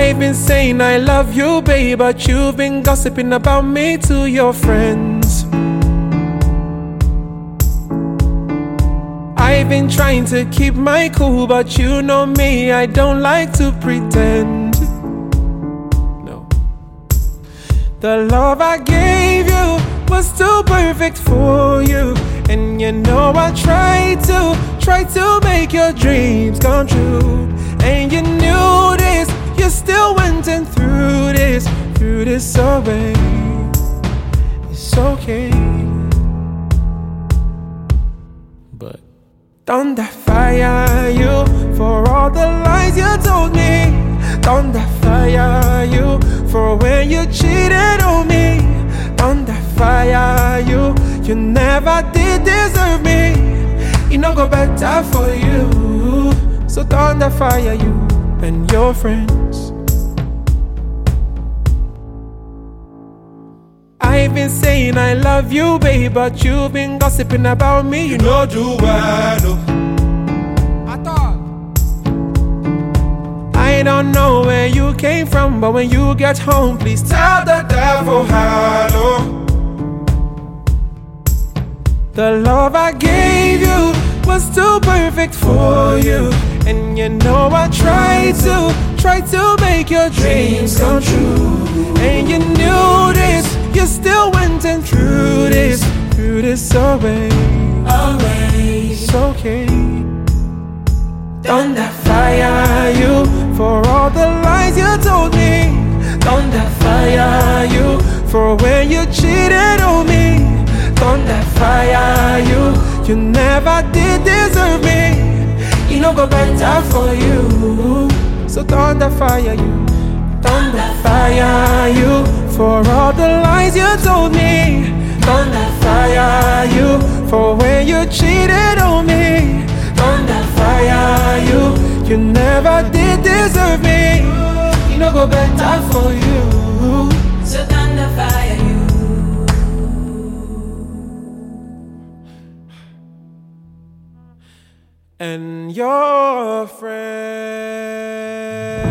I've been saying I love you, babe, but you've been gossiping about me to your friends. I've been trying to keep my cool, but you know me, I don't like to pretend. No. The love I gave you was too perfect for you, and you know I tried to make your dreams come true. And you knew this, you still went and threw this away. It's okay, but don't I fire you for all the lies you told me? Don't I fire you for when you cheated on me? Don't I fire you? You never did deserve me. It no go better for you. So don't I fire you and your friends. I've been saying I love you, babe, but you've been gossiping about me. You know do well. I don't know where you came from, but when you get home, please tell the devil hello. The love I gave you was too perfect for you, and you know I tried to make your dreams come true. And you knew this, you still went and threw this away. It's okay. Don't I fire you for all the lies you told me? Don't I fire you for when you cheated on me? Don't I fire you? You never did deserve me. It no go better for you. So don't I fire you? Don't I fire you for all the lies you told me? Don't I fire you for when you cheated on me? Don't I fire you? You never did deserve me. It no go better for you. So don't I fire you? And your friend.